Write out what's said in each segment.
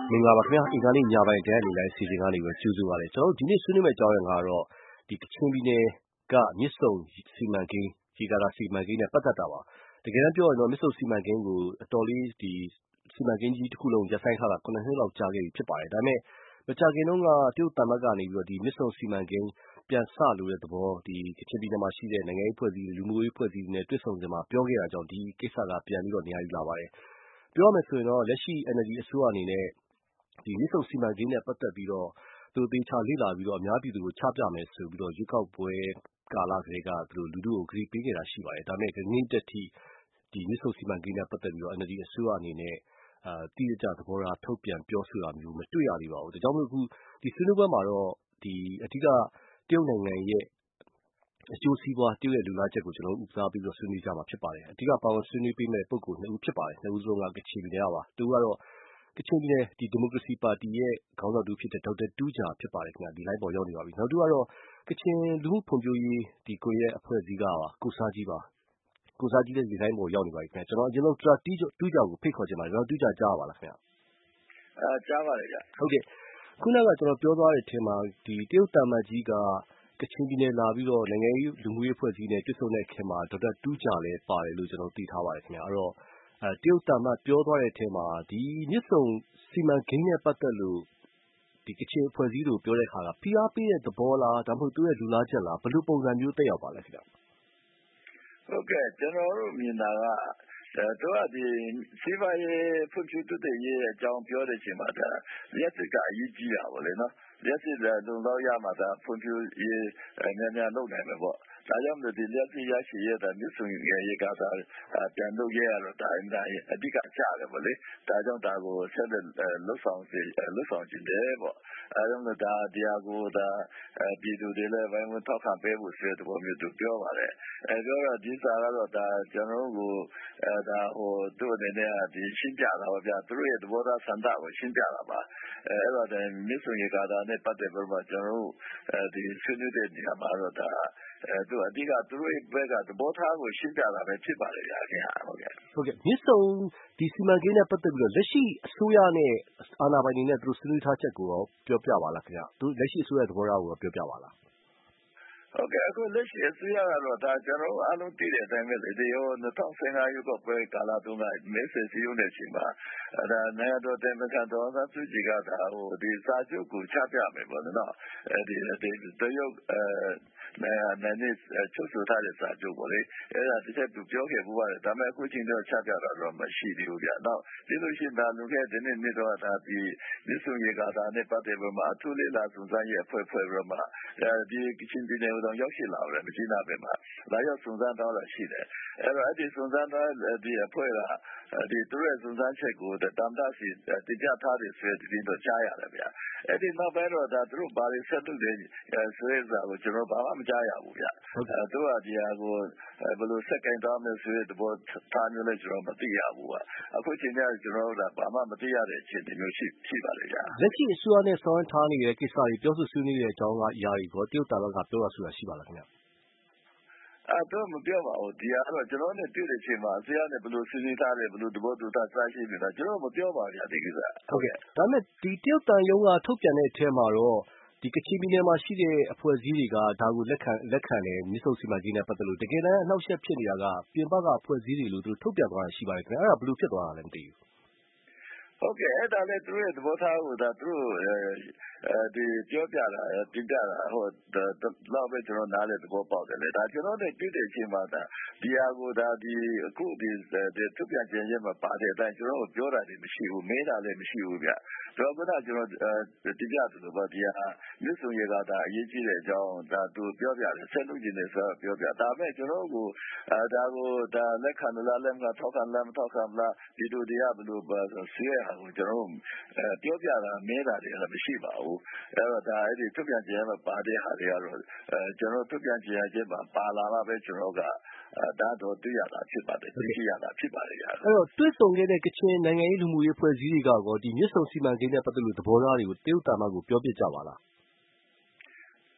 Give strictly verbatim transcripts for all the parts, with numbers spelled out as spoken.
မင်္ဂလာပါခင်ဗျာအင်္ဂါနေ့ညပိုင်းတရားနေလိုက်စီစဉ်ကနေပြီးကြိုဆိုပါရစေကျွန်တော်တို့ဒီနေ့ဆွေးနွေးမယ့်အကြောင်းအရာကတော့ဒီကချင်ပြည်နယ်ကမြစ်ဆုံစီမံကိန်းဒီကလာစီမံကိန်းနဲ့ပတ်သက်တာပါတကယ်တမ်းပြောရရင်တော့မြစ်ဆုံစီမံကိန်းကိုအတော်လေးဒီစီမံကိန်းကြီးတစ်ခုလုံးရပ်ဆိုင်းထားတာခုနှစ်နှစ်လောက်ကြာခဲ့ပြီဖြစ်ပါတယ်ဒါပေမဲ့မကြာခင်တုန်းကတရုတ်တမန်ကနေပြီးတော့ဒီမြစ်ဆုံစီမံကိန်းပြန်ဆလို့တဲ့သဘောဒီကချင်ပြည်နယ်မှာရှိတဲ့နိုင်ငံရေးဖွဲ့စည်းလူမျိုးရေးဖွဲ့စည်းတွေနဲ့တွဲဆုံကြမှာပြောခဲ့တာကြောင့်ဒီကိစ္စကပြန်ပြီးတော့နေရာယူလာပါတယ်ပြောရမယ်ဆိုရင်တော့လက်ရှိ N L D အစိုးရအနေနဲ့ဒီမြစ်ဆုံစီမံကိန်းနဲ့ပတ်သက်ပြီးတော့သူသေချာလေ့လာပြီးတော့အများပြည်သူကိုချပြမယ်ဆိုပြီးတော့ရွေးကောက်ပွဲကာလကလေးကသူတို့လူထုကိုကြေပေးခဲ့တာရှိပါတယ်ဒါပေမဲ့ဒီနေ့တက်ထိဒီမြစ်ဆုံစီမံကိန်းနဲ့ပတ်သက်ပြီးတော့ N L D အစိုးရအနေနဲ့အာတိကျသဘောထားထုတ်ပြန်ပြောဆိုတာမျိုးမတွေ့ရသေးပါဘူးဒါကြောင့်မို့အခုဒီဆွေးနွေးပွဲမှာတော့ဒီအဓိကတရုတ်နိုင်ငံရဲ့အကျိုးစီးပွားတရုတ်ရဲ့လူလားချက်ကိုကျွန်တော်တို့ဥစားပြီးတော့ဆွေးနွေးကြမှာဖြစ်ပါတယ်အဓိကပါဝင်ဆွေးနွေးပေးမဲ့ပုဂ္ဂိုလ်နှစ်ဦးဖြစ်ပါတယ်နှစ်ဦးစလုံးကကချင်ပြည်နယ်ပါတူကတော့ကချင်ပြည်နယ်ဒီဒီမိုကရေစီပါတီရဲ့ခေါင်းဆောင်တူဖြစ်တဲ့ဒေါက်တာတူးဂျာဖြစ်ပါတယ်ခင်ဗျာဒီ line ပေါ်ရောက်နေပါပြီနောက်တူကတော့ကချင်လူမှုဖွံ့ဖြိုးရေးဒီကိုရဲ့အဖွဲ့အစည်းကပါကိုစားကြီးပါကိုစားကြီးလည်းဒီ line ပေါ်ရောက်နေပါပြီခင်ဗျာကျွန်တော်အရင်ဆုံးတူးတူးဂျာကိုဖိတ်ခေါ်ချင်ပါတယ်ကျွန်တော်တူးဂျာကြားပါလားခင်ဗျာအဲကြားပါလေဗျဟုတ်ကဲ့ခုနကကျွန်တော်ပြောသွားတဲ့အထင်မှာဒီတရုတ်တမန်ကြီးကကချင်ပြည်နယ်လာပြီးတော့နိုင်ငံရေးလူမှုရေးဖွဲ့စည်းနဲ့တွစ်ဆုံတဲ့ခင်မှာဒေါက်တာတူးဂျာလည်းပါတယ်လို့ကျွန်တော်သိထားပါတယ်ခင်ဗျာအဲ့တော့အဲတရုတ်တမန်ပြောသွားတဲ့အထင်မှာဒီမြစ်ဆုံစီမံကိန်းနဲ့ပတ်သက်လို့ဒီကချင်အဖွဲ့အစည်းတို့ပြောတဲ့အခါက P R ပေးတဲ့သဘောလားဒါမှမဟုတ်သူ့ရဲ့လူလားချက်လားဘယ်လိုပုံစံမျိုးတက်ရောက်ပါလဲခင်ဗျဟုတ်ကဲ့ကျွန်တော်တို့မြင်တာကတော့ဒီစီးပွားရေးဖွံ့ဖြိုးတိုးတက်ရေးအကြောင်းပြောတဲ့အချိန်မှာဒါလက်စစ်ကအရေးကြီးတာပေါ့လေနော်လက်စစ်လုံလောက်ရမှာဒါဖွံ့ဖြိုးရေးများများလုပ်နိုင်မယ်ပေါ့ဒါကြောင့်ဒီလက်စစ်ရရှိရတဲ့မြစ်ဆုံရေကာတာပြန်လုပ်ရတော့ဒါအဓိကကျတယ်ပေါ့လေဒါကြောင့်ဒါကိုဆက်လက်လှုပ်ဆောင်စေလှုပ်ဆောင်ခြင်းတယ်ပေါ့အဲကြောင့်ဒါတရားကိုဒါပြည်သူတွေလည်းဘယ်မှာထောက်ခံပေးဖို့ဆိုတဲ့ပုံမျိုးသူပြောပါတယ်အဲပြောတော့ဒီစာကတော့ဒါကျွန်တော်တို့ကိုအဲဒါဟိုသူ့အနေနဲ့ဒီရှင်းပြတာပါဗျာသူတို့ရဲ့သဘောထားဆန္ဒကိုရှင်းပြတာပါအဲအဲ့တော့ဒီမြစ်ဆုံရေကာတာနဲ့ပတ်သက်ပြီးတော့ကျွန်တော်တို့အဲဒီဆွေးနွေးတဲ့နေရာမှာတော့ဒါအဲသူအဓိကသူတို့ဘက်ကသဘောထားကိုရှင်းပြတာပဲဖြစ်ပါလေဗျာခင်ဗျာဟုတ်ကဲ့ဟုတ်ကဲ့မြစ်ဆုံဒီစီမံကိန်းနဲ့ပတ်သက်ပြီးတော့လက်ရှိအစိုးရနဲ့အာဏာပိုင်တွေနဲ့သူတို့ဆွေးနွေးထားချက်ကိုရောပြောပြပါလားခင်ဗျာသူလက်ရှိအစိုးရသဘောထားကိုပြောပြပါလားဟုတ်ကဲ့အခုလက်ရှိအစိုးရကတော့ဒါကျွန်တော်အားလုံးသိတဲ့အတိုင်းပဲလေဒီဟို၂၀၁၅ရွေးကောက်ပွဲကာလတုန်းကမဲဆွယ်စည်းရုံးတဲ့အချိန်မှာဒါနိုင်ငံတော်တိုင်ပင်ခံဒေါ်အောင်ဆန်းစုကြည်ကဒါဟိုဒီစာချုပ်ကိုချပြမယ်ပေါ့နော်အဲဒီဒီတရုတ်အဲနိုင်ငံနဲ့ချုပ်ဆိုထားတဲ့စာချုပ်ပေါ့လေအဲဒါတစ်ချက်သူပြောခဲ့ဘူးပါတယ်ဒါပေမဲ့အခုချိန်တော့ချပြတာတော့မရှိသေးဘူးဗျနောက်ပြီးလို့ရှိရင်ဒါလူခဲ့တဲ့နေ့နေ့တော့ဒါဒီမြစ်ဆုံရေကာတာနဲ့ပတ်သက်ပြီးမှအထူးလေးလာစုံစမ်းရေးအဖွဲ့ဖွဲ့ပြီးမှအဲဒီကချင်ပြည်နယ်တော့ရောက်ရှိလာတယ်မကြီးနာပဲမှာလာရောက်စုံစမ်းတော့ရှိတယ်အဲ့တော့အဲ့ဒီစုံစမ်းတော့ဒီအဖွဲ့ကဒီသူရဲ့စုံစမ်းချက်ကိုတမ်တာစီတကြထားတယ်ဆိုတဲ့ဒီတော့ကြားရတယ်ဗျအဲ့ဒီနောက်ပိုင်းတော့ဒါသူတို့ဘာတွေဆက်လုပ်တယ်ဆိုတဲ့စာကိုကျွန်တော်ဘာမှမကြားရဘူးဗျအဲသူကဒီဟာကိုဘယ်လိုဆက်ကင်သွားမယ်ဆိုတဲ့သဘောထားမျိုးလည်းကျွန်တော်မသိရဘူးကအခုချိန်ကျကျွန်တော်တို့ကဘာမှမသိရတဲ့အခြေအနေမျိုးရှိရှိပါလေဗျလက်ရှိအစိုးရနဲ့ဆောင်းထားနေတဲ့ကိစ္စတွေပြောဆိုဆွေးနွေးတဲ့အကြောင်းကအရာတွေကိုတရုတ်တာဘက်ကပြောတာဆိုတာရှိပါလားခင်ဗျအဲ့တော့မပြောပါဘူးဒီကတော့ကျွန်တော်နဲ့တွေ့တဲ့အချိန်မှာဆရာနဲ့ဘယ်လိုဆွေးနွေးထားတယ်ဘယ်လိုသဘောတူထားစားရှိနေတာကျွန်တော်မပြောပါဘူးဒီကိစ္စဟုတ်ကဲ့ဒါပေမဲ့ဒီတရုတ်တန်ယုံကထုတ်ပြန်တဲ့အထက်မှာတော့ဒီကချင်ပြည်နယ်မှာရှိတဲ့အဖွဲ့အစည်းတွေကဒါကိုလက်ခံလက်ခံတယ်မြစ်ဆုံစီမံကိန်းနဲ့ပတ်သက်လို့တကယ်တမ်းအနှောက်အယှက်ဖြစ်နေတာကပြင်ပကအဖွဲ့အစည်းတွေလို့သူထုတ်ပြန်သွားတာရှိပါတယ်ခင်ဗျအဲ့ဒါဘယ်လိုဖြစ်သွားတာလဲမသိဘူးဟုတ်ကဲ့အဲ့ဒါလည်းသူတို့ရဲ့သဘောထားကိုဒါသူတို့အဲဒီပြောပြတာတင်ပြတာဟိုတော့ပဲကျွန်တော်နားလေသဘောပေါက်တယ်လေဒါကျွန်တော်နဲ့တွေ့တဲ့အချိန်မှာဒါဒီဟာကိုဒါဒီအခုဒီသူပြန်ကျင်ရမှာပါတဲ့အတိုင်းကျွန်တော်ပြောတာလည်းမရှိဘူးမေးတာလည်းမရှိဘူးဗျတော့ကကျွန်တော်တင်ပြသလိုပါဒီဟာမြစ်ဆုံရေကဒါအရေးကြီးတဲ့အကြောင်းဒါသူပြောပြတယ်ဆက်လုပ်နေတယ်ဆိုတော့ပြောပြဒါပေမဲ့ကျွန်တော်ကိုအဲဒါကိုဒါလက်ခံလားလက်မထောက်ခံလားမထောက်ခံလားဒီလိုတရားဘယ်လိုပါဆိုဆွေးရအောင်ကျွန်တော်ပြောပြတာမေးတာတွေလည်းမရှိပါဘူးအဲ့တော့ဒါအဲ့ဒီထုတ်ပြန်ခြင်းမှာပါတဲ့ဟာတွေကတော့အဲကျွန်တော်ထုတ်ပြန်ခြင်းအကျမှာပါလာတာပဲကျွန်တော်ကဒါတော့တွေ့ရတာဖြစ်ပါတယ်သိရတာဖြစ်ပါတယ်အဲ့တော့တွေ့ဆုံခဲ့တဲ့ကချင်နိုင်ငံရေးလူမှုရေးဖွဲ့စည်းတွေကကောဒီမြစ်ဆုံစီမံကိန်းနဲ့ပတ်သက်လို့သဘောထားတွေကိုတရုတ်တာမကိုပြောပြကြပါလား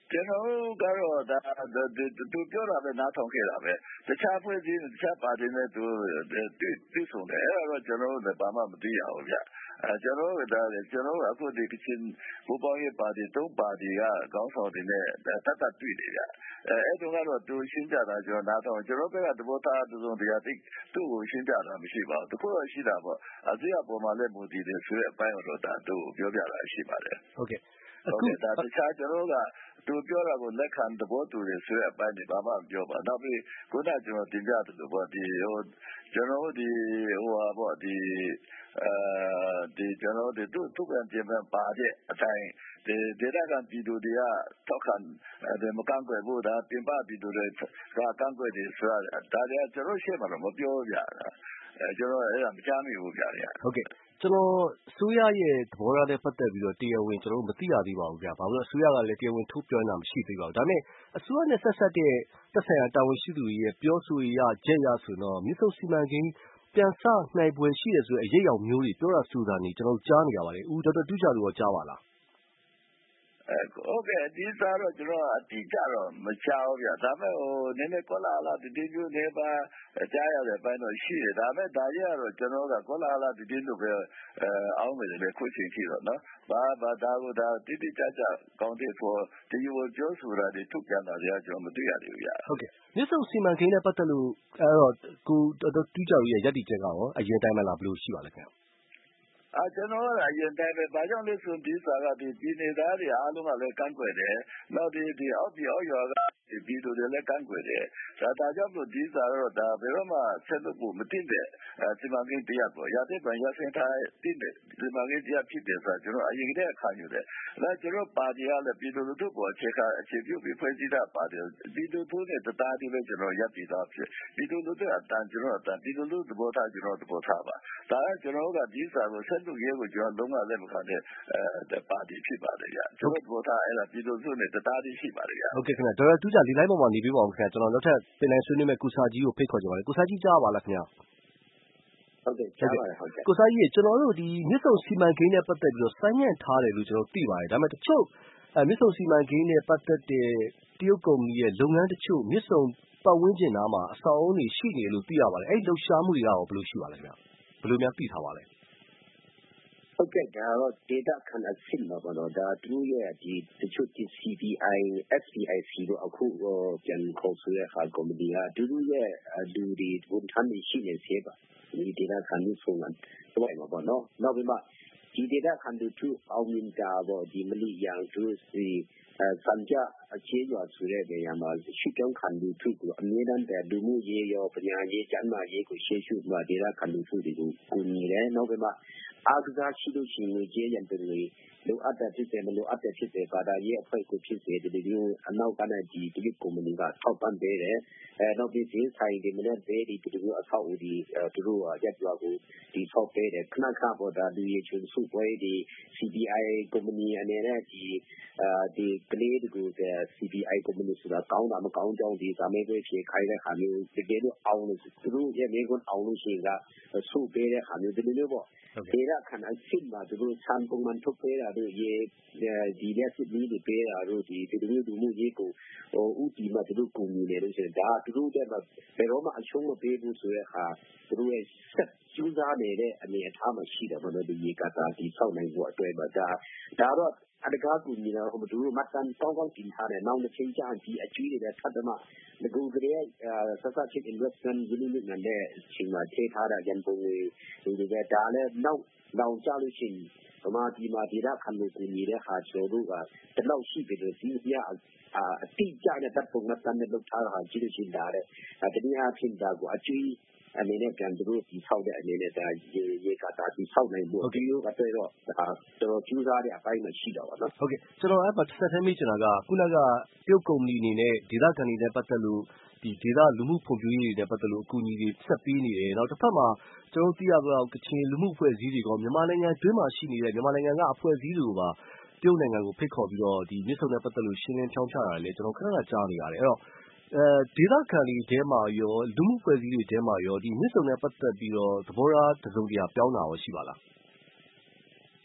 ကျွန်တော်ကတော့ဒါသူပြောတာပဲနားထောင်ခဲ့တာပဲတခြားဖွဲ့စည်းတခြားပါတီနဲ့သူတွေ့ဆုံတယ်အဲ့တော့ကျွန်တော်တို့ဘာမှမသိရဘူးဗျအဲကျွန်တော်တို့ဒါလေကျွန်တော်တို့အခုဒီကချင်ဘူပေါင်းရေးပါတီသုံးပါတီကခေါင်းဆောင်တွေနဲ့တတ်တတ်တွေ့တယ်ဗျအဲအဲ့တော့ကတော့သူရှင်းပြတာကျွန်တော်နားထောင်ကျွန်တော်ဘက်ကသဘောထားသူစုံတရားသိသူ့ကိုရှင်းပြတာမရှိပါဘူးတခုတော့ရှိတာပေါ့အစိုးရပေါ်မှာလည်းမူတည်တယ်ဆိုတဲ့အပိုင်းတော့ဒါသူ့ကိုပြောပြတာရှိပါတယ်ဟုတ်ကဲ့အခုဒါတခြားကျွန်တော်ကသူပြောတာကိုလက်ခံသဘောတူတယ်ဆိုတဲ့အပိုင်းတွေဘာမှမပြောပါနောက်ပြီးခုနကကျွန်တော်တင်ပြတယ်လို့ပေါ့ဒီဟိုကျွန်တော်ဒီဟိုဟာပေါ့ဒီအဲဒီကျွန်တော်ဒီသူ့သူ့ပြန်ပြန်ပါတဲ့အတိုင်းဒီဒေတာကပြည်သူတွေကထောက်ခံတယ်မကန့်ကွက်ဘူးဒါပြင်ပပြည်သူတွေကကန့်ကွက်တယ်ဆိုတာဒါတွေကကျွန်တော်ရှေ့မှာတော့မပြောကြတာအဲကျွန်တော်အဲ့ဒါမကြားမိဘူးဗျာဟုတ်ကဲ့ကျွန်တော်အစိုးရရဲ့သဘောထားနဲ့ပတ်သက်ပြီးတော့တရားဝင်ကျွန်တော်မသိရသေးပါဘူးဗျာ။ဘာလို့လဲအစိုးရကလည်းတရားဝင်ထုတ်ပြောနေတာမရှိသေးပါဘူး။ဒါပေမဲ့အစိုးရနဲ့ဆက်ဆက်တဲ့သက်ဆိုင်ရာတာဝန်ရှိသူတွေရဲ့ပြောဆိုရချက်ရဆိုတော့မြစ်ဆုံစီမံကိန်းပြန်ဆနိုင်ပွဲရှိတယ်ဆိုတဲ့အရေးအယောင်မျိုးတွေပြောတာဆိုတာနေကျွန်တော်ကြားနေရပါတယ်။ဦးဒေါက်တာတူးကြလို့ကြားပါလားဟုတ်ကဲ့ဒီစားတော့ကျွန်တော်အတိအကျတော့မချောင်းဗျာဒါပေမဲ့ဟိုနည်းနည်းကောလာလာဒီဒီမျိုးနေပါကြားရတဲ့ပိုင်းတော့ရှိတယ်ဒါပေမဲ့ဒါကြီးကတော့ကျွန်တော်ကကောလာလာဒီဒီလို့ပဲအဲအောင်းမယ်လေခုချိန်ရှိတော့နော်ဘာဘာဒါကဒါတိတိကျကျကောင်းတဲ့ဆိုဒီလိုပြောဆိုတာဒီထုတ်ပြန်တာတွေကကျွန်တော်မတွေ့ရသေးဘူးဗျာဟုတ်ကဲ့မြစ်ဆုံစီမံကိန်းနဲ့ပတ်သက်လို့အဲ့တော့ကိုတူးကြရဲ့ရည်တည်ချက်ကရောအရင်တိုင်းမလားဘယ်လိုရှိပါလဲခင်ဗျအာကျွန်တော်ကအရင်တိုင်းပဲဘာကြောင့်လဲဆိုဒီစာကဒီပြည်နေသားတွေအားလုံးကလည်းကန့်ကွက်တယ်နောက်ဒီဒီအောက်ပြည်အောက်ရွာကဒီပြည်သူတွေလည်းကန့်ကွက်တယ်ဒါဒါကြောင့်လို့ဒီစာတော့ဒါဘယ်တော့မှဆက်လို့ကိုမသိတဲ့စီမံကိန်းတရားပေါ့ရတဲ့ဗန်ရစင်ထားတဲ့စီမံကိန်းတရားဖြစ်တယ်ဆိုတော့ကျွန်တော်အရင်ကတည်းကခံယူတယ်ဒါကျွန်တော်ပါတီကလည်းပြည်သူလူထုပေါ်အခြေခံအခြေပြုပြီးဖွဲ့စည်းတာပါတယ်ပြည်သူတို့နဲ့တရားတူလည်းကျွန်တော်ရပ်တည်သားဖြစ်ပြည်သူလူထုအတန်ကျွန်တော်အတန်ပြည်သူလူထုသဘောထားကျွန်တော်သဘောထားပါဒါကကျွန်တော်ကဒီစာကိုဆက်လူရဲကိုကျွန်တော်လုံးဝလက်မခံတဲ့အဲပါတီဖြစ်ပါတယ်ဗျကျွန်တော်ဘောထားအဲ့ဒါပြည်သူစုနဲ့တရားတူရှိပါတယ်ဗျဟုတ်ကဲ့ခင်ဗျဒေါက်တာတူးကြဒီလိုင်းပေါ်မှာနေပြီးပါအောင်ခင်ဗျကျွန်တော်နောက်ထပ်ပင်နိုင်ဆွေးနွေးမဲ့ကုစာကြီးကိုဖိတ်ခေါ်ကြပါမယ်ကုစာကြီးကြားပါလားခင်ဗျဟုတ်ကဲ့ကြားပါတယ်ဟုတ်ကဲ့ကုစာကြီးကျွန်တော်တို့ဒီမြစ်ဆုံစီမံကိန်းနဲ့ပတ်သက်ပြီးတော့ဆိုင်းငံ့ထားတယ်လို့ကျွန်တော်သိပါတယ်ဒါပေမဲ့တချို့အဲမြစ်ဆုံစီမံကိန်းနဲ့ပတ်သက်တဲ့တရုတ်ကုမ္ပဏီရဲ့လုပ်ငန်းတချို့မြစ်ဆုံပတ်ဝန်းကျင်နားမှာအဆောက်အုံတွေရှိနေလို့သိရပါတယ်အဲ့ဒီလှုပ်ရှားမှုတွေကရောဘယ်လိုရှိပါလဲခင်ဗျဘယ်လိုများသိထားပါလဲဟုတ်ကဲ့ဒါတော့ data ခဏအစ်မှာပေါ့နော်ဒါသူရဲ့ဒီတချို့ဒီ စီ ပီ အိုင် အက်ဖ် ဒီ အိုင် စီ တို့အခုပြန်ခေါ်ဆိုရတဲ့ကုမ္ပဏီကသူတို့ရဲ့လူတွေဝန်ထမ်းတွေရှိနေသေးပါဒီ data ခဏဆုံးမှာတော့မှာပေါ့နော်နောက်ပြီးမှဒီ data ခဏတူအောင်မြင်တာပေါ့ဒီမလီယန်သူစီစံကြအခြေရွာဆိုတဲ့နေရာမှာရှိကြောင်းခံလူထုကိုအမြဲတမ်းတဲ့လူမှုရေးရောပညာရေးကျန်းမာရေးကိုရှေ့ရှုမှာ data ခံလူထုတွေကိုကူညီတယ်နောက်ပြီးမှအားကစားရှိလို့ရှိရင်ငွေကြေးရန်ပုံငွေလိုအပ်တဲ့ဖြစ်တယ်မလိုအပ်တဲ့ဖြစ်တယ်ဘာသာရေးအဖွဲ့ကိုဖြစ်စေဒီလိုအနောက်ကနဲ့ဒီဒီကုမ္ပဏီကထောက်ပံ့ပေးတယ်အဲနောက်ပြီးဒီဆိုင်ဒီမနေ့ဒီဒီလိုအဆောက်အဦဒီသူတို့ရက်ရွာကိုဒီဆောက်ပေးတယ်ခဏခဏပေါ်တာလူရေးချင်းစုပွဲဒီ စီ ပီ အိုင် ကုမ္ပဏီအနေနဲ့ဒီဒီကလေးတွေကို စီ ပီ အိုင် ကုမ္ပဏီဆိုတာကောင်းတာမကောင်းကြောင်းဒီစာမေးပွဲဖြေခိုင်းတဲ့ဟာမျိုးတကယ်လို့အောင်လို့သူတို့ရဲ့မိကွန်းအောင်လို့ရှိရင်ကစုပေးတဲ့ဟာမျိုးဒီလိုမျိုးပေါ့ဒေတာခဏအစ်မှာသူတို့ဆန်ပုံမှန်ထုတ်ပေးတာတို့ရေဒီလက်စစ်ပြီးပေးတာတို့ဒီဒီလိုလူမှုရေးကိုဟိုဥတီမှာသူတို့ကူညီနေလို့ဆိုရင်ဒါသူတို့တဲ့ဘယ်တော့မှအရှုံးမပေးဘူးဆိုတဲ့ဟာသူတို့ရဲ့ဆက်ကျူးစားနေတဲ့အနေအထားမှာရှိတယ်ဘာလို့ဒီရေကတာဒီဆောက်နိုင်ဖို့အတွက်ပါဒါဒါတော့အတကားကူညီတာဟိုသူတို့မှတ်တမ်းကောင်းကောင်းတင်ထားတယ်နောက်တစ်ချိန်ကျရင်ဒီအကျွေးတွေထပ်တော့ငကူကလေးဆက်ဆက်ချင်း investment ရင်းနှီးမြှုပ်နှံတဲ့ချိန်မှာထည့်ထားတဲ့ရန်ပုံငွေဒီကဒါလည်းနောက်နောက်ကြလို့ရှိရင်ဗမာပြည်မှာဒေတာခံလို့ကူညီတဲ့ဟာကျော်တို့ကတလောက်ရှိပြီလို့ဒီပြအတိကျတဲ့တပ်ပုံနဲ့တန်းနဲ့လုပ်ထားတာကြည့်လို့ရှိရင်ဒါတဲ့တနည်းအားဖြင့်ဒါကိုအကျွေးအနေနဲ့ပြန်သူတို့ဒီဆောက်တဲ့အနေနဲ့ဒါရေရေကတာဒီဆောက်နိုင်ဖို့ဒီလိုကတော့ဒါတော်ကျူးစားတဲ့အပိုင်းမှာရှိတော့ပါနော်ဟုတ်ကဲ့ကျွန်တော်အဲ့မှာဆက်ထဲမိချင်တာကခုနကတရုတ်ကုမ္ပဏီအနေနဲ့ဒေသခံတွေနဲ့ပတ်သက်လို့ဒီဒေသလူမှုဖွံ့ဖြိုးရေးတွေနဲ့ပတ်သက်လို့အကူအညီတွေဆက်ပေးနေတယ်နောက်တစ်ဖက်မှာကျွန်တော်သိရတော့ကချင်လူမှုအဖွဲ့အစည်းတွေကမြန်မာနိုင်ငံတွင်းမှာရှိနေတဲ့မြန်မာနိုင်ငံကအဖွဲ့အစည်းတွေကိုပါတရုတ်နိုင်ငံကိုဖိတ်ခေါ်ပြီးတော့ဒီမြစ်ဆုံနဲ့ပတ်သက်လို့ရှင်းလင်းဖြောင်းချတာလေကျွန်တော်ခဏခဏကြားနေရတယ်အဲ့တော့အဲဒေသခံတွေထဲမှာရောလူမှုဖွဲ့စည်းတွေထဲမှာရောဒီမြစ်ဆုံနဲ့ပတ်သက်ပြီးတော့သဘောထားတစုံတရာပြောင်းတာရောရှိပါလား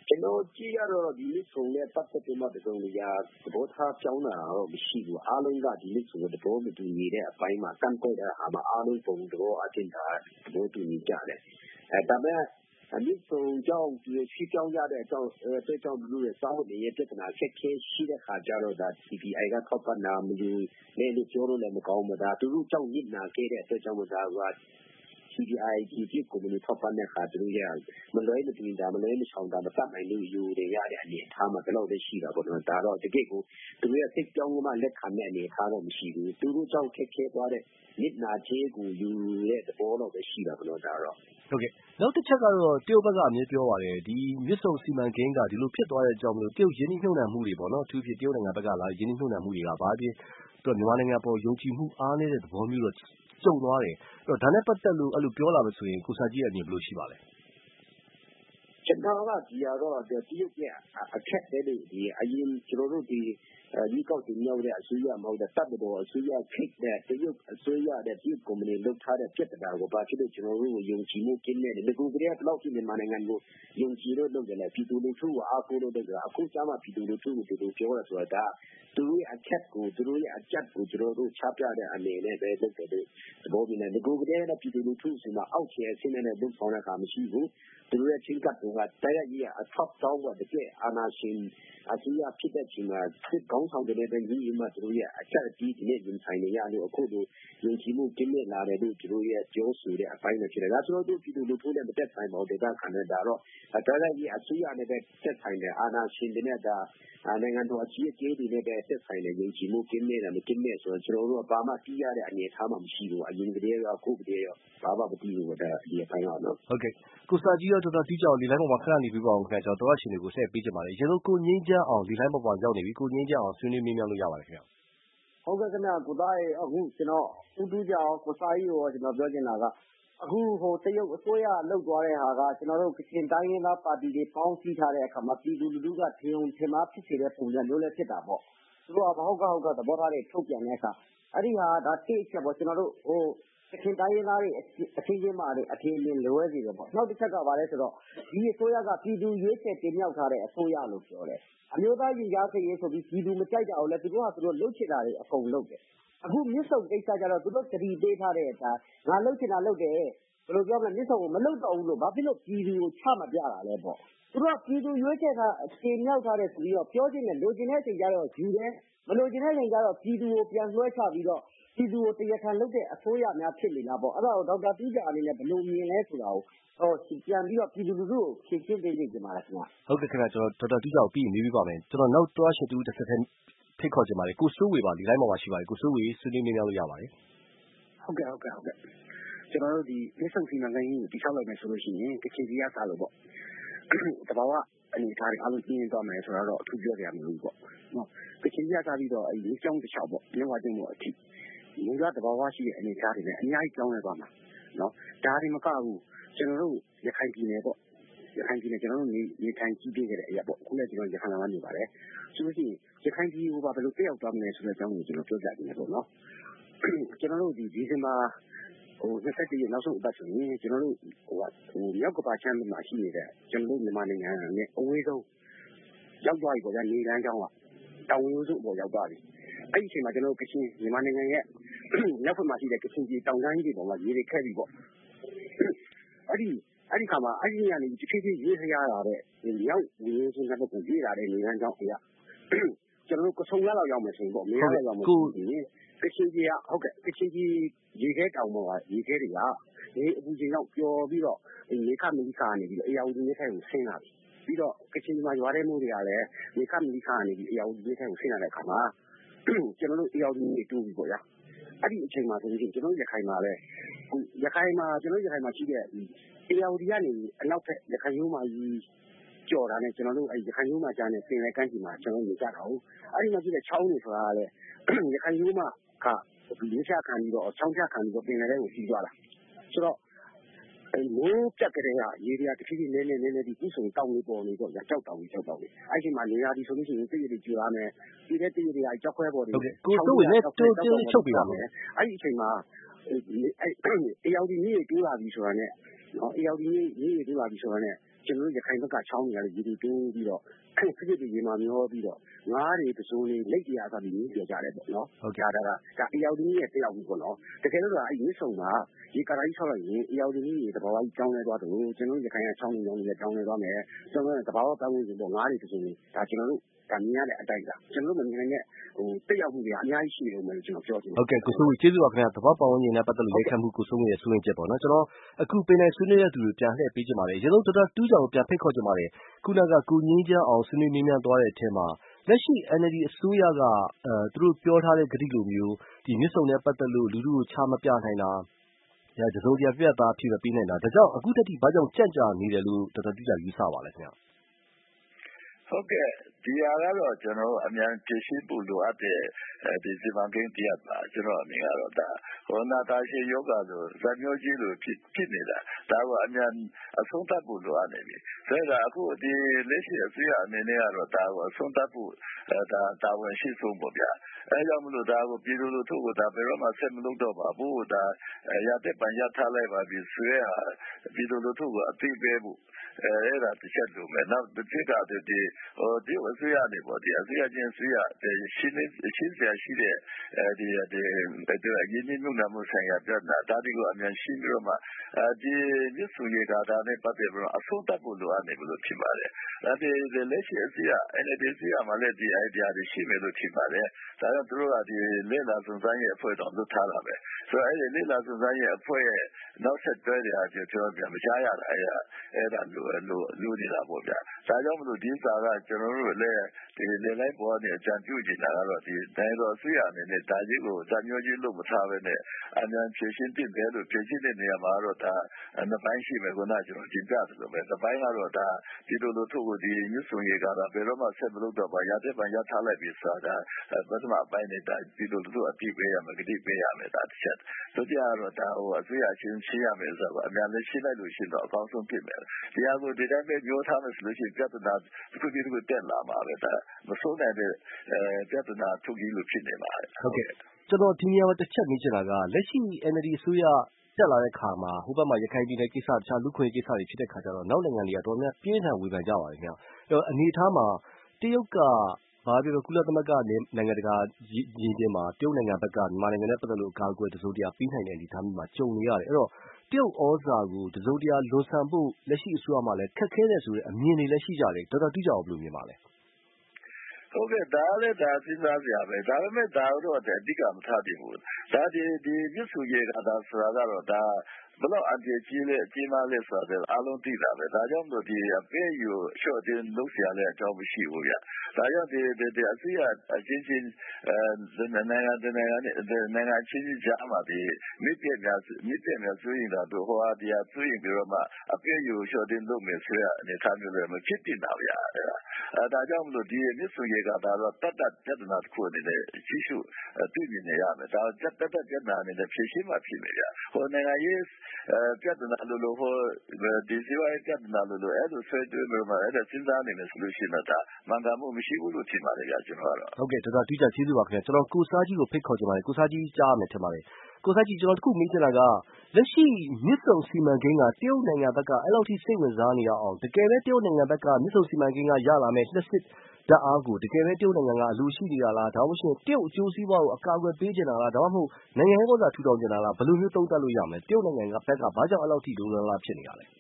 ကျွန်တော်ကြည့်ရတော့ဒီနှစ်ဆုံးနဲ့ပတ်သက်ပြီးမှတစုံတရာသဘောထားပြောင်းတာတော့မရှိဘူးအားလုံးကဒီနှစ်ဆုံးသဘောမတူညီတဲ့အပိုင်းမှာကန့်ကွက်တဲ့အားမှာအားလုံးပုံသဘောအချင်းတာသဘောတူညီကြတယ်အဲဒါပေမဲ့အမြင့်ဆုံးကြောင့်ဒီရှိပြောင်းရတဲ့အကြောင်းအဲကြောင့်လူတွေစောင့်နေတဲ့ပြဿနာဆက်ခဲရှိတဲ့ခါကြတော့ဒါ စီ ပီ အိုင် ကထောက်ပံ့တာမလို့လည်းလို့ပြောလို့လည်းမကောင်းဘူးဒါသူတို့ကြောင့်ညစ်နာခဲ့တဲ့အတွက်ကြောင့်မို့ဒါကစီ ပီ အိုင် ဒီဒီကိုမျိုးထောက်ပံ့တဲ့ခါသူတို့ရမလွဲမသွေတာမလွဲမချောင်တာမတတ်နိုင်လို့ယူရရတဲ့အနေအထားမှာဒီလောက်တည်းရှိတာပေါ့နော်ဒါတော့တကယ့်ကိုသူတို့ရဲ့စိတ်ကြောင်းကမှလက်ခံတဲ့အနေအထားတော့မရှိဘူးသူတို့ကြောင့်ခက်ခဲသွားတဲ့နစ်နာခြင်းကိုယူတဲ့သဘောတော့ပဲရှိတာပေါ့နော်ဒါတော့ဟုတ်ကဲ့နောက်တစ်ချက်ကတော့တရုတ်ဘက်ကအမြဲပြောပါတယ်ဒီမြစ်ဆုံစီမံကိန်းကဒီလိုဖြစ်သွားတဲ့အကြောင်းမလို့တရုတ်ရင်းနှီးမြှုပ်နှံမှုတွေပေါ့နော်အထူးဖြစ်တရုတ်နိုင်ငံဘက်ကလာရင်းနှီးမြှုပ်နှံမှုတွေကဘာဖြစ်သူမြန်မာနိုင်ငံပေါ်ယုံကြည်မှုအားနည်းတဲ့သဘောမျိုးတော့ကျုံသွားတယ်အဲ့တော့ဒါနဲ့ပတ်သက်လို့အဲ့လိုပြောလာလို့ဆိုရင်ကိုစာကြီးရဲ့အမြင်ဘယ်လိုရှိပါလဲကျွန်တော်ကဒီကတော့တရုတ်ရဲ့အခက်တဲ့ဒီအရင်ကျွန်တော်တို့ဒီဒီကောက်တင်ရောက်တဲ့အစိုးရမဟုတ်တဲ့တပ်တော်အစိုးရခိတ်တဲ့တရုတ်အစိုးရတဲ့ဒီကွန်မြူနတီလုပ်ထားတဲ့ပြဿနာကိုဘာဖြစ်လို့ကျွန်တော်တို့ယုံကြည်မှုကင်းနေတယ်ဒီကိုကလေးကလောက်ရှိမြန်မာနိုင်ငံကိုယုံကြည်လို့လုပ်တယ်လေပြည်သူလူထုကိုအားကိုးလို့လုပ်တယ်အခုကျမှပြည်သူလူထုကိုဒီလိုပြောရဆိုတာသူတို့ရဲ့အချက်ကိုသူတို့ရဲ့အကြက်ကိုကျွန်တော်တို့ချပြတဲ့အနေနဲ့ပဲလုပ်တယ်လို့သဘောပြနေဒီကိုကလေးကပြည်သူလူထုဆိုမှအောက်ခြေအဆင့်နဲ့လုပ်ဆောင်တဲ့အခါမရှိဘူးသူတို့ရဲ့ချင်းကပ်ကတရားကြီးအထောက်တောင်းတဲ့တကယ်အာနာရှင်အစိုးရဖြစ်တဲ့ချိန်မှာစစ်ကောင်းဆောင်တဲ့တဲ့ကြီးမှသူတို့ရဲ့အချက်အကြီးဒီနေ့ရင်ဆိုင်နေရလို့အခုလိုယုံကြည်မှုကျင်းနေလာတယ်လို့သူတို့ရဲ့ပြောဆိုတဲ့အပိုင်းနဲ့ဖြစ်တယ်ဒါဆိုတော့ပြည်သူလူထုနဲ့မတက်ဆိုင်ပါဘူးဒေသခံတွေဒါတော့တရားကြီးအစိုးရနဲ့တက်ဆိုင်တဲ့အာနာရှင်တွေနဲ့ဒါနိုင်ငံတော်အကြီးအကဲတွေနဲ့တက်ဆိုင်တဲ့ယုံကြည်မှုကျင်းနေတာမကျင်းနေဆိုတော့ကျွန်တော်တို့ကဘာမှတီးရတဲ့အနေအထားမှမရှိဘူးအရင်ကတည်းကအခုကတည်းကဘာမှမတီးဘူးဒါဒီအပိုင်းတော့နော်ဟုတ်ကဲ့ကိုစာကြီးရောတော်တော်တီးကြောင်ဒီလိုင်းပေါ်မှာခဏနေပြီးပါအောင်ခင်ဗျာကျွန်တော်တော့အချိန်တွေကိုဆက်ပေးချင်ပါတယ်ရေလို့ကိုငင်းချမ်းအောင်ဒီလိုင်းပေါ်မှာရောက်နေပြီကိုငင်းချမ်းအောင်ဆွေးနွေးမြင်းမြန်းလို့ရပါတယ်ခင်ဗျာဟုတ်ကဲ့ခင်ဗျာကိုသားရေအခုကျွန်တော်ဥတူးကြအောင်ကိုစာကြီးရောကျွန်တော်ပြောချင်တာကအခုဟိုတရုတ်အစိုးရလှုပ်သွားတဲ့ဟာကကျွန်တော်တို့ကချင်တိုင်းရင်းသားပါတီတွေပေါင်းစည်းထားတဲ့အခါမှာပြည်သူလူထုကထင်ုံထင်မှားဖြစ်စေတဲ့ပုံစံမျိုးလည်းဖြစ်တာပေါ့သူတို့ကမဟုတ်ကဟုတ်ကသဘောထားတွေထုတ်ပြန်တဲ့အခါအဲ့ဒီဟာဒါတိအချက်ပေါ့ကျွန်တော်တို့ဟိုကချင်တိုင်းရင်းသားတွေအချင်းချင်းမှတွေအထင်အမြင်လွဲစေတယ်ပေါ့နောက်တစ်ချက်ကဘာလဲဆိုတော့ဒီအစိုးရကပြည်သူရွေးချယ်တင်မြှောက်ထားတဲ့အစိုးရလို့ပြောတယ်အမျိုးသားရင်ကြားစိတ်ရေးဆိုပြီးပြည်သူမကြိုက်ကြအောင်လဲသူတို့ကသူတို့လှုပ်ချင်တာတွေအကုန်လုပ်တယ်အခုမြစ်ဆုံကိစ္စကြတော့သူတို့တတိပေးထားတဲ့အတိုင်းငါလှုပ်ချင်တာလှုပ်တယ်ဘယ်လိုပြောမလဲမြစ်ဆုံကိုမလှုပ်တော့ဘူးလို့ဘာဖြစ်လို့ပြည်သူကိုချမပြတာလဲပေါ့သူတို့ကပြည်သူရွေးချယ်ထားတင်မြှောက်ထားတဲ့ဆိုပြီးတော့ပြောချင်တယ်လိုချင်တဲ့အချိန်ကျတော့ယူတယ်မလိုချင်တဲ့အချိန်ကျတော့ပြည်သူကိုပြန်လွှဲချပြီးတော့ပြည်သူကိုတရားခံလုပ်တဲ့အစိုးရများဖြစ်နေလားပေါ့အဲ့ဒါကိုဒေါက်တာတူးကြအနေနဲ့ဘယ်လိုမြင်လဲဆိုတာကိုဟောပြန်ပြီးတော့ပြည်သူလူထုကိုဖြည့်ရှင်းပေးနေကြပါလားခင်ဗျဟုတ်ကဲ့ခင်ဗျကျွန်တော်ဒေါက်တာတူးကြပြီးနေပြီးပါမယ်ကျွန်တော်နောက်တွားရှင်တူတစ်ဆက်တည်းဖိတ်ခေါ်ချင်ပါတယ်ကိုစိုးဝေပါဒီတိုင်းမှာရှိပါတယ်ကိုစိုးဝေဆွေးနွေးမြင်းမြန်းလို့ရပါတယ်ဟုတ်ကဲ့ဟုတ်ကဲ့ဟုတ်ကဲ့ကျွန်တော်တို့ဒီမြစ်ဆုံစီမံကိန်းကိုတိကျလိုက်မယ်ဆိုလို့ရှိရင်ကချင်ပြည်ကစားလို့ပေါ့တဘာဝအနေထားတွေအားလုံးပြင်းသွားမယ်ဆိုတော့အထူးပြောကြရမလို့ပေါ့နော်ကချင်ပြည်ကစားပြီးတော့အဲဒီလေးကြောင်းတစ်ချောင်းပေါ့မြဝတင်မှုအထိမူလတဘာဝရှိတဲ့အနေထားတွေလည်းအများကြီးကြောင်းလဲသွားမှာနော်ဒါတွေမကဘူးကျွန်တော်တို့ရခိုင်ပြည်နယ်ပေါ့ရခိုင်ပြည်နယ်ကျွန်တော်တို့နေနေထိုင်ကြည့်ပြခဲ့တဲ့အရာပေါ့အခုလည်းကျွန်တော်ရခိုင်လာနေပါတယ်ဆိုလို့ရှိရင်ရခိုင်ပြည်ကိုဘာဘယ်လိုတက်ရောက်သွားမလဲဆိုတဲ့အကြောင်းကိုကျွန်တော်ပြောပြနေတယ်ပေါ့နော်ကျွန်တော်တို့ဒီဒီဇင်ဘာဟိုနှစ်ဆက်တည်းနောက်ဆုံးအပတ်ဆိုရင်ကျွန်တော်တို့ဟိုဟိုမြောက်ကပါချမ်းမှာရှိနေတဲ့ကျွန်တော်တို့မြန်မာနိုင်ငံနဲ့အဝေးဆုံးရောက်သွားပြီပေါ့ဗျာနေလမ်းကြောင်းကတောင်ဝရိုးစုအပေါ်ရောက်သွားပြီအဲ့ဒီအချိန်မှာကျွန်တော်တို့ကချင်မြန်မာနိုင်ငံရဲ့နောက်ဘက်မှာရှိတဲ့ကချင်ပြည်တောင်တန်းကြီးတွေပေါ်မှာရေတွေခဲ့ပြီပေါ့အဲ့ဒီအဲ့ဒီခါမှာအဲ့ဒီကနေတစ်ဖြည်းဖြည်းရေးခရရတာတဲ့မြောက်ဝရိုးစုနောက်ဘက်ကိုရေးလာတဲ့နေလမ်းကြောင်းအရာကျွန်တော်တို့ကဆုံရလောက်ရောက်မယ်ဆိုရင်ပေါ့မေရလောက်ရောက်မယ်ဆိုရင်ကချင်ပြည်ကဟုတ်ကဲ့ကချင်ပြည်ရေခဲတောင်ပေါ်ကရေခဲတွေကဒီအပူချိန်တော့ပျော်ပြီးတော့မေခမလီခါကနေပြီးတော့အရာဝတီမြစ်ထဲကိုဆင်းလာပြီပြီးတော့ကချင်မှာရွာတဲ့မိုးတွေကလည်းမေခမလီခါကနေပြီးအရာဝတီမြစ်ထဲကိုဆင်းလာတဲ့အခါမှာကျွန်တော်တို့အရာဝတီမြစ်တိုးပြီပေါ့ဗျာအဲ့ဒီအချိန်မှာဆိုရင်ကျွန်တော်ရခိုင်မှာပဲရခိုင်မှာကျွန်တော်ရခိုင်မှာရှိတဲ့အရာဝတီကနေအနောက်ဘက်ရခိုင်ရိုးမှာကြီးကြော်တာနဲ့ကျွန်တော်တို့အဲရခိုင်ရိုးမှာကြားနေပင်လယ်ကမ်းခြေမှာကျွန်တော်နေကြတာဟုတ်အဲ့ဒီမှာရှိတဲ့ချောင်းတွေဆိုတာကလည်းရခိုင်ရိုးမှာကဒီချခံပြီးတော့ချောင်းချခံပြီးတော့ပင်လယ်ထဲကိုစီးသွားတာဆိုတော့အဲမိုးပြတ်ကြတဲ့ကရေတွေကတဖြည်းဖြည်းနည်းနည်းနည်းနည်းဒီကုဆုံတောင်းနေပေါ်နေတော့ကြောက်တောင်းနေကြောက်တောင်းနေအဲ့ဒီမှာနေရာဒီဆိုလို့ရှိရင်တည့်ရည်ကြွားမယ်ဒီတဲ့တည့်ရည်တွေကကြောက်ခွဲပေါ်နေကိုစိုးဝေနဲ့တိုးတိုးချုပ်ပြပါမယ်အဲ့ဒီအချိန်မှာအဲအယောက်ဒီမြေတိုးလာပြီဆိုတာနဲ့နော်အယောက်ဒီမြေမြေတိုးလာပြီဆိုတာနဲ့ကျွန်တော်တို့ရခိုင်ဘက်ကချောင်းတွေကလည်းရေတွေတိုးပြီးတော့ဖြစ်ဖြစ်တွေရေမှာမျောပြီးတော့ငါးတွေပစိုးလေးလက်တရားဆိုပြီးပြောကြတယ်ပေါ့နော်ဟုတ်ကြတာကဒါအယောက်ကြီးရဲ့တယောက်ဘူးပေါ့နော်တကယ်လို့ကအဲ့မြစ်ဆုံမှာရေကားကြီးဆောက်လိုက်ရင်အယောက်ကြီးရေတဘာဝကြီးကြောင်းလဲသွားတယ်ကျွန်တော်တို့ရခိုင်ကချောင်းတွေကြောင်းတွေကြောင်းလဲသွားမယ်ကျွန်တော်တို့တဘာဝပတ်ဝန်းကျင်ပေါ့ငါးတွေပစိုးလေးဒါကျွန်တော်တို့ဒါမြင်ရတဲ့အတိုင်းကကျွန်တော်တို့မြင်နေတဲ့ဟိုတက်ရောက်မှုတွေအများကြီးရှိတယ်လို့ကျွန်တော်ပြောချင်တယ်ဟုတ်ကဲ့ကိုစိုးဝေကျေးဇူးပါခင်ဗျာတပတ်ပတ်ဝန်းကျင်နဲ့ပတ်သက်လို့ရိုက်ခတ်မှုကိုစိုးဝေရဲ့ဆွေးနွေးချက်ပေါ့နော်ကျွန်တော်အခုပင်နယ်ဆွေးနွေးရတဲ့သူတွေပြန်လှည့်ပေးကြပါလေရေလုံးတော်တော်တူးကြောင်ပြန်ဖိတ်ခေါ်ကြပါလေခုနကကိုငင်းချမ်းအောင်ဆွေးနွေးမြန်းသွားတဲ့အထက်မှာလက်ရှိ N L D အစိုးရကအဲသူတို့ပြောထားတဲ့ဂတိလိုမျိုးဒီမြစ်ဆုံနဲ့ပတ်သက်လို့လူလူကိုချမပြနိုင်တာဒါတစုံတရာပြတ်သားဖြစ်ပြီးနိုင်တာဒါကြောင့်အခုတတိဘာကြောင့်ကြန့်ကြာနေတယ်လို့တော်တော်တူးကြယူဆပါလဲခင်ဗျာဟုတ်ကဲ့ဒီဟာကတော့ကျွန်တော်အများကြီးရှိဖို့လိုအပ်တဲ့ဒီစီမံကိန်းတရားပါကျွန်တော်အမြင်ကတော့ဒါဟောနာတာရှိယောဂဆိုဇာမျိုးကြီးလိုဖြစ်ဖြစ်နေတာဒါကအများအဆုံးသတ်ဖို့လိုအပ်နေပြီဒါကအခုဒီလက်ရှိအစိုးရအနေနဲ့ကတော့ဒါကိုအဆုံးသတ်ဖို့ဒါတာဝန်ရှိဆုံးပေါ့ဗျာအဲကြောင့်မလို့ဒါကိုပြည်သူလူထုကဒါဘယ်တော့မှဆက်မလုပ်တော့ပါဘူးဒါရတဲ့ပန်ရထားလိုက်ပါပြီဆွဲဟာပြည်သူလူထုကအသိပေးဖို့အဲအဲ့ဒါတစ်ချက်လိုမယ်နောက်တစ်ချက်ကဒီဟိုဒီအစိုးရနေပေါ့ဒီအစိုးရချင်းအစိုးရရှင်းရှင်းစရာရှိတဲ့အဲဒီဒီဒီအရင်မျိုးနာမှုဆိုင်ရာပြဿနာဒါဒီကိုအများရှင်းပြီးတော့မှအဲဒီမြစ်စုရေကာတာနဲ့ပတ်သက်ပြီးတော့အဆုံးသတ်ဖို့လိုအပ်နေလို့ဖြစ်ပါတယ်ဒါဒီလက်ရှိအစိုးရ N L D အစိုးရမှာလည်းဒီ idea တွေရှိမယ်လို့ဖြစ်ပါတယ်ဒါကြောင့်သူတို့ကဒီလက်လာစုံစမ်းရေးအဖွဲ့တော်လုပ်ထားတာပဲဆိုတော့အဲဒီလက်လာစုံစမ်းရေးအဖွဲ့ရဲ့နောက်ဆက်တွဲတွေအကျကျွန်တော်ပြန်မကြားရတာအဲအဲ့ဒါလိုလိုလိုနေတာပေါ့ဗျာဒါကြောင့်မလို့ဒီစာကကျွန်တော်တို့လည်းဒီလေလိုက်ပေါ်နေအကြံပြုနေတာကတော့ဒီတိုင်းတော်ဆွေရအနေနဲ့ဒါကြီးကိုဇာမျိုးကြီးလို့မထားဘဲနဲ့အများဖြည့်ရှင်းတင်တယ်လို့ဖြည့်ရှင်းတဲ့နေရာမှာတော့ဒါနှစ်ပိုင်းရှိမယ်ခုနကကျွန်တော်တင်ပြသလိုပဲတစ်ပိုင်းကတော့ဒါဒီလိုလိုထုတ်ကိုဒီညွှန်ဆိုရေးကတော့ဘယ်တော့မှဆက်မလုပ်တော့ပါရတဲ့ပန်ရထားလိုက်ပြီးဆိုတာပထမအပိုင်းနဲ့ဒါဒီလိုလိုအပြည့်ပေးရမယ်ဂတိပေးရမယ်ဒါတစ်ချက်ဒုတိယကတော့ဒါဟိုအစိုးရချင်းရှင်းရမယ်ဆိုတော့အများလည်းရှင်းလိုက်လို့ရှင်းတော့အကောင်းဆုံးဖြစ်မယ်ဒီဟာကိုဒီတိုင်းပဲပြောထားမယ်ဆိုလို့ရှိရင်ပြဿနာတစ်ခုပြီးတစ်ခုတက်လာမှာပဲဒါမစိုးနိုင်တဲ့ပြဿနာထုတ်ကြီးလို့ဖြစ်နေပါတယ်ဟုတ်ကဲ့ကျွန်တော်ဒီနေရာမှာတစ်ချက်မေးချင်တာကလက်ရှိ N L D အစိုးရတက်လာတဲ့ခါမှာဟိုဘက်မှာရခိုင်ပြည်နယ်ကိစ္စတခြားလူခွင့်ကိစ္စတွေဖြစ်တဲ့ခါကျတော့နောက်နိုင်ငံတွေကတော်များပြင်းထန်ဝေဖန်ကြပါတယ်ခင်ဗျအဲ့တော့အနေထားမှာတရုတ်ကဘာပြောလို့ကုလသမဂ္ဂနိုင်ငံတကာရင်းချင်းမှာတရုတ်နိုင်ငံဘက်ကမြန်မာနိုင်ငံနဲ့ပတ်သက်လို့အကာအကွယ်တစိုးတရားပြီးနိုင်တဲ့အနေအထားမျိုးမှာကြုံနေရတယ်အဲ့တော့တရုတ်ဩဇာကိုတစိုးတရားလွန်ဆန်ဖို့လက်ရှိအစိုးရမှလည်းခက်ခဲတဲ့ဆိုတဲ့အမြင်တွေလည်းရှိကြတယ်တော်တော်တိကျအောင်ဘယ်လိုမြင်ပါလဲဟုတ်ကဲ့ဒါလည်းဒါစဉ်းစားစရာပဲဒါပေမဲ့ဒါတော့အဓိကမထားသေးဘူးဒါဒီဒီမြစ်စုရေကဒါဆိုတာကတော့ဒါဘလို့အကျေကြီးလေအကြီးမားလေဆိုတော့အားလုံးသိတာပဲဒါကြောင့်မို့ဒီအပေးယူရှော့တင်လုပ်เสียလဲအကြောင်းမရှိဘူးဗျဒါကြောင့်ဒီဒီအစီအအချင်းချင်းအဲနိုင်ငံတနိုင်ငံနဲ့နိုင်ငံချင်းချင်းကြားမှာဒီမိပြများမိပြများဆိုရင်တော့ဟိုဟာဒီအဆိုရင်ပြီးတော့မှအပေးယူရှော့တင်လုပ်မယ်ဆိုရအနေထားမျိုးလည်းမဖြစ်တင်တာဗျအဲဒါကြောင့်မလို့ဒီမြစ်စုရေကဒါတော့တတ်တတ်ပြဿနာတစ်ခုအနေနဲ့ရှိရှုသိမြင်နေရမယ်ဒါတတ်တတ်ပြဿနာအနေနဲ့ဖြေရှင်းမှဖြစ်မယ်ဗျဟိုနိုင်ငံရေးပြဿနာလို့လို့ဟိုဒီစီဝါရေးပြဿနာလို့လို့အဲ့လိုဆွဲတွေ့လို့မှအဲ့ဒါစဉ်းစားနေမယ်ဆိုလို့ရှိရင်တော့မှန်ကန်မှုမရှိဘူးလို့ထင်ပါတယ်ကြာကျွန်တော်ကတော့ဟုတ်ကဲ့တော်တော်တိကျကျေးဇူးပါခင်ဗျကျွန်တော်ကိုစားကြီးကိုဖိတ်ခေါ်ချင်ပါတယ်ကိုစားကြီးကြားရမယ်ထင်ပါတယ်ကိုစားကြီးကျွန်တော်တခုမေးချင်တာကလက်ရှိမြစ်ဆုံစီမံကိန်းကတရုတ်နိုင်ငံဘက်ကအဲ့လောက်ထိစိတ်ဝင်စားနေရအောင်တကယ်ပဲတရုတ်နိုင်ငံဘက်ကမြစ်ဆုံစီမံကိန်းကရလာမယ်လက်စစ်ဓာတ်အားကိုတကယ်ပဲတရုတ်နိုင်ငံကအလိုရှိနေတာလားဒါမှမဟုတ်တရုတ်အကျိုးစီးပွားကိုအကာအကွယ်ပေးချင်တာလားဒါမှမဟုတ်နိုင်ငံရေးကောစာထူထောင်ချင်တာလားဘယ်လိုမျိုးသုံးသပ်လို့ရမလဲတရုတ်နိုင်ငံကဘက်ကဘာကြောင့်အဲ့လောက်ထိလိုလားလားဖြစ်နေတာလဲ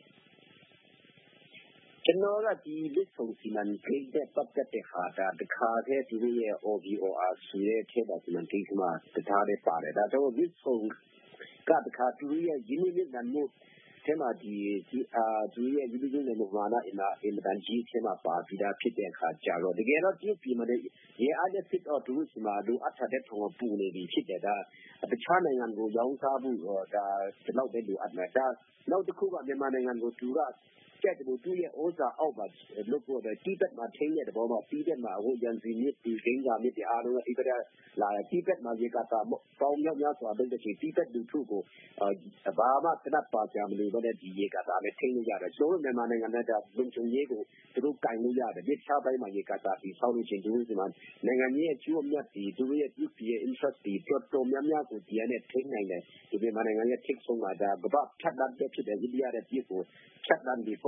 ကျွန်တော်ကဒီလစ်ဆုံစီမံကိန်းတဲ့ပတ်သက်တဲ့ဟာဒါတခါတည်းဒီရဲ့ O B O R ဆိုတဲ့ထဲမှာစီမံကိန်းကမှတထားတဲ့ပါတယ်ဒါတော့လစ်ဆုံကတခါသူရဲ့ရင်းနှီးမြှုပ်နှံမှုထဲမှာဒီဒီအာဒီရဲ့ဒီလိုမျိုးမာနာအင်နာအင်တန်ကြီးထဲမှာပါပြီးသားဖြစ်တဲ့အခါကျတော့တကယ်တော့ဒီပြည်မှာရေအားတဲ့ဖြစ်တော့သူတို့စီမှာလူအထတဲ့ထုံပူနေပြီဖြစ်တယ်ဒါတခြားနိုင်ငံကိုရောင်းစားဖို့ဒါဒီလောက်ပဲလူအပ်မှာဒါနောက်တစ်ခုကမြန်မာနိုင်ငံကိုသူကကျက်တူသူရဲ့ဩဇာအောက်မှာလုပ်ဖို့တဲ့တိပတ်မှာထင်းတဲ့ဘောမှာပြီးတဲ့မှာဟိုရန်စီမြစ်ဒီဂိမ်းကမြစ်အားလုံးအိပဒါလာတိပတ်မှာရေကတာပေါင်းမြောက်များစွာလုပ်တဲ့တိပတ်လူထုကိုဘာမှသတ်ပါကြမလို့ပဲဒီရေကတာလည်းထင်းလို့ရတယ်ဆိုတော့မြန်မာနိုင်ငံနဲ့ဒါလုံခြုံရေးကိုသူတို့ကင်လို့ရတယ်ဒီခြားပိုင်းမှာရေကတာပြီးဆောက်လို့ချင်းသူတို့ဒီမှာနိုင်ငံကြီးရဲ့ကျိုးအမြတ်ဒီသူတို့ရဲ့ပြည်ရဲ့ interest ဒီတော်တော်များများကိုဒီနဲ့ထင်းနိုင်တယ်ဒီမြန်မာနိုင်ငံရဲ့ထိတ်ဆုံးမှာဒါကဘာဖြတ်တတ်တဲ့ဖြစ်တဲ့အိန္ဒိယရဲ့ပြည်ကိုဖြတ်တတ်ပြီး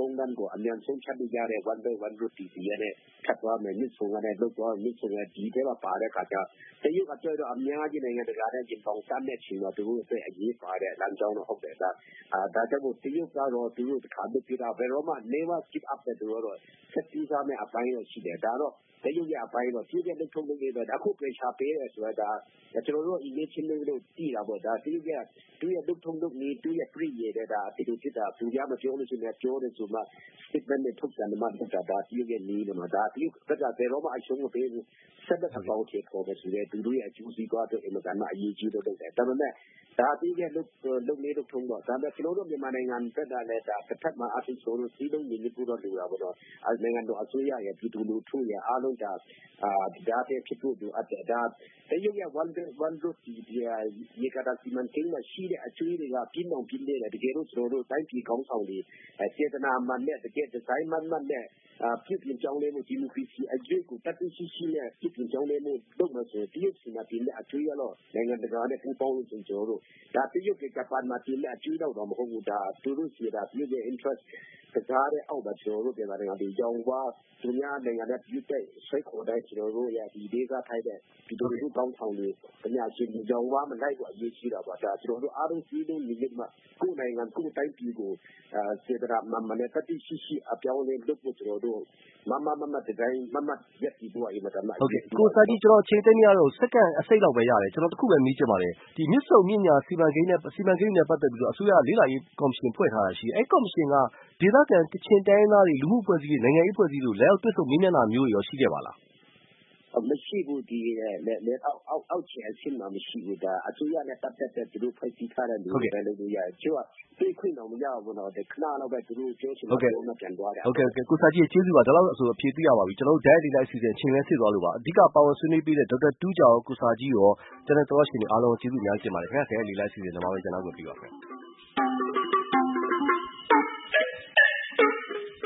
ဆုံးတန်းကိုအမြန်ဆုံးဖြတ်လို့ရတဲ့ one by one route ဒီနဲ့ဖြတ်သွားမယ်မြစ်ဆုံကလည်းလုပ်သွားမြစ်ဆုံကဒီထဲမှာပါတဲ့အခါကျတရုတ်အတွက်တော့အများကြီးနိုင်ငံတကာနဲ့ပြင်ပေါင်းစတဲ့ချိန်မှာသူတို့အတွက်အရေးပါတဲ့လမ်းကြောင်းတော့ဟုတ်တယ်ဒါအာဒါကြောင့်တရုတ်ကတော့သူတို့တစ်ခါလုပ်ပြတာဘယ်တော့မှ never give up တဲ့သူတို့ဆက်ပြီးသားမဲ့အပိုင်းတော့ရှိတယ်ဒါတော့တရုတ်ရဲ့အပိုင်းတော့ပြည့်ပြည့်လုပ်ထုံးလုပ်နေတော့အခု pressure ပေးတယ်ဆိုတာဒါကျွန်တော်တို့ imagine လို့ကြည့်တာပေါ့ဒါတရုတ်ရဲ့သူရဲ့လုပ်ထုံးလုပ်နေသူရဲ့ free ရတဲ့ဒါဒီလိုဖြစ်တာသူများမပြောလို့ရှိရင်ပြောတယ်ဆိုမှ statement နဲ့ထုတ်ပြန်မှထုတ်တာဒါတရုတ်ရဲ့နေတယ်မှာဒါတရုတ်ကဘယ်တော့မှအရှုံးမပေးဘူးဆက်တဲ့ပေါင်းချေပေါ်ပဲဆိုတဲ့သူတို့ရဲ့အကျိုးစီးပွားအတွက်အင်မတန်မှအရေးကြီးတော့တယ်ဒါပေမဲ့ဒါတရုတ်ရဲ့လုပ်လုပ်နေလုပ်ထုံးတော့ဒါပေမဲ့ကျွန်တော်တို့မြန်မာနိုင်ငံဘက်ကလည်းဒါတစ်ဖက်မှာအဖြစ်ဆိုလို့စီးလုံးနေနေပူတော့လိုတာပေါ့နော်အဲနိုင်ငံတော်အစိုးရရဲ့ပြည်သူလူထုရဲ့အားလုံးဒါအာဒါတဲ့ဖြစ်ဖို့လိုအပ်တယ်ဒါတရုတ်ရဲ့ one one route ဒီရေကာတာစီမံကိန်းမှာရှိတဲ့အကျွေးတွေကပြင်းအောင်ပြင်းနေတယ်တကယ်လို့ကျွန်တော်တို့တိုင်းပြည်ကောင်းဆောင်တွေစေတနာမှန်နဲ့တကယ်ဒီဇိုင်းမှန်မှန်နဲ့ပြည်ပြင်ကြောင်းလေးမှုဒီမိုကရေစီအကျွေးကိုတတ်သိရှိရှိနဲ့ပြည်ပြင်ကြောင်းလေးမှုလုပ်မှဆိုတရုတ်စီမံကိန်းနဲ့အကျွေးရတော့နိုင်ငံတကာနဲ့ပူးပေါင်းလို့ကျွန်တော်တို့ဒါတရုတ်ကဂျပန်မှာတင်တဲ့အကျွေးတော့မဟုတ်ဘူးဒါသူတို့စီတာပြည်ရဲ့ interest ကစားတဲ့အောက်မှာကျွန်တော်တို့ပြန်လာတယ်ဒီကြောင်ဝါသူများနိုင်ငံနဲ့ပြည်တဲ့ဆွဲခေါ်တဲ့ကျွန်တော်တို့ရဲ့ဒီဒေသထိုက်တဲ့ပြည်သူလူထုကောင်းဆောင်တွေပညာရှင်တွေကြောင်ဝါမလိုက်ဘူးအရေးကြီးတာပါဒါကျွန်တော်တို့အားလုံးစီးလုံးညီညွတ်မှကိုယ်နိုင်ငံကိုယ်တိုင်းပြည်ကိုအဲစေတနာမှန်မှန်နဲ့တတိရှိရှိအပြောင်းလဲလုပ်ဖို့ကျွန်တော်တို့မမမမတဲ့တိုင်းမမရက်ဒီတို့အိမ်မှာတမဟုတ်ကဲ့ကိုစာကြီးကျွန်တော်ချိန်သိမ်းရတော့စက္ကန့်အစိတ်လောက်ပဲရတယ်ကျွန်တော်တခုပဲမေးချင်ပါတယ်ဒီမြစ်ဆုံမြစ်ညာစီမံကိန်းနဲ့စီမံကိန်းနဲ့ပတ်သက်ပြီးတော့အစိုးရလေးလာရေးကော်မရှင်ဖွဲ့ထားတာရှိအဲ့ကော်မရှင်ကဒေသခံကချင်တိုင်းသားတွေလူမှုအဖွဲ့အစည်းတွေနိုင်ငံရေးအဖွဲ့အစည်းတွေလည်းတွေ့ဆုံမေးမြန်းတာမျိုးရောရှိခဲ့ပါလားမရှိဘူးဒီလေအောက်အောက်အောက်ချင်အဆင့်မှာမရှိဘူးဒါအစိုးရနဲ့ပတ်သက်တဲ့သူတို့ဖွဲ့စည်းထားတဲ့လူတွေပဲလို့ရကျိုးသိခွင့်တော့မရဘူးတော့ဒီခဏလောက်ပဲသူတို့ပြောချင်တယ်ပြောမှပြန်သွားတယ်ဟုတ်ကဲ့ကိုစာကြီးကျေးဇူးပါဒါလောက်ဆိုအဖြေသိရပါပြီကျွန်တော်တို့ Diary လိုက်အစီအစဉ်ချိန်လဲစစ်သွားလို့ပါအဓိကပါဝင်ဆွေးနွေးပေးတဲ့ဒေါက်တာတူးကျော်ကိုစာကြီးရောကျွန်တော်တို့ရှင်တွေအားလုံးကျေးဇူးများတင်ပါတယ်ခင်ဗျာ Diary လိုက်အစီအစဉ်တော့ပဲကျွန်တော်တို့ပြပါမယ်